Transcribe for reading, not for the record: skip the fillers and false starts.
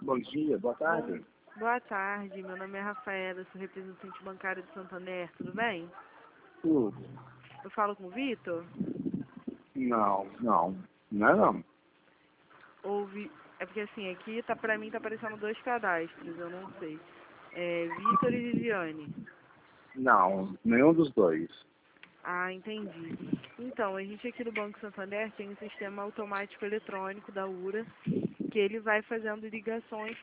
Bom dia, boa tarde. Boa tarde, meu nome é Rafaela, sou representante bancário do Santander, tudo bem? Tudo. Eu falo com o Vitor? Não é não. É porque assim, aqui pra mim tá aparecendo 2 cadastros, eu não sei. É Vitor e Viviane. Não, nenhum dos dois. Ah, entendi. Então, a gente aqui do Banco Santander tem um sistema automático eletrônico da URA, que ele vai fazendo ligações